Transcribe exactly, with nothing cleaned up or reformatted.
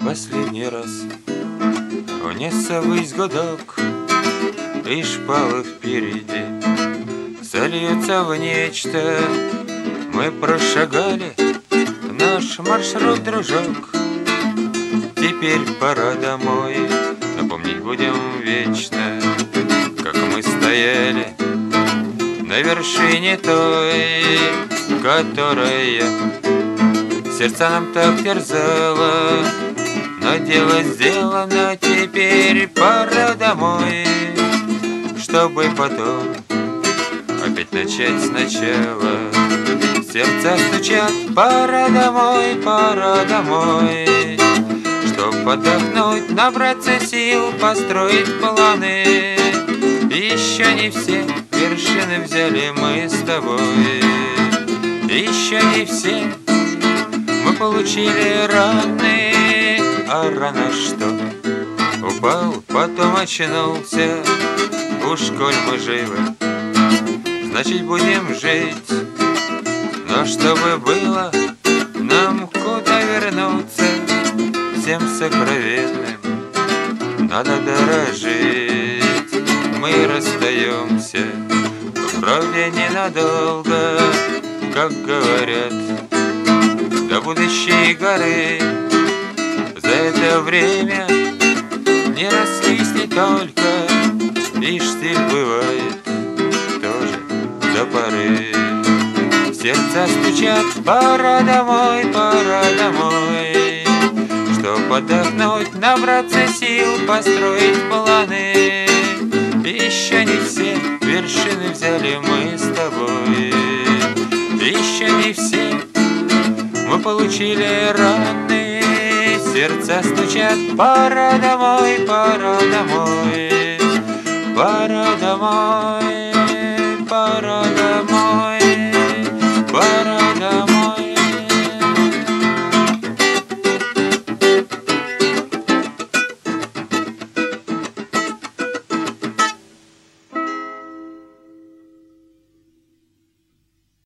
последний раз унесся ввысь гудок, и шпалы впереди сольются в нечто. Мы прошагали наш маршрут, дружок. Теперь пора домой, напомнить будем вечно, как мы стояли на вершине той, которая сердца нам так терзала. Но дело сделано, теперь пора домой, чтобы потом опять начать сначала. Сердца стучат, пора домой, пора домой, чтоб отдохнуть, набраться сил, построить планы. Еще не все вершины взяли мы с тобой, еще не все мы получили раны. А рано что? Упал, потом очнулся. Уж коль мы живы, значит будем жить. Но чтобы было нам куда вернуться, всем сокровенным надо дорожить. Мы расстаемся, правда, ненадолго, как говорят, до будущей горы. За это время не раскиснет только, и штиль бывает тоже до поры. Сердца стучат, пора домой, пора домой, чтоб отдохнуть, набраться сил, построить планы. Еще не все вершины взяли мы с тобой, еще не все мы получили раны. Сердца стучат, пора домой, пора домой, пора домой.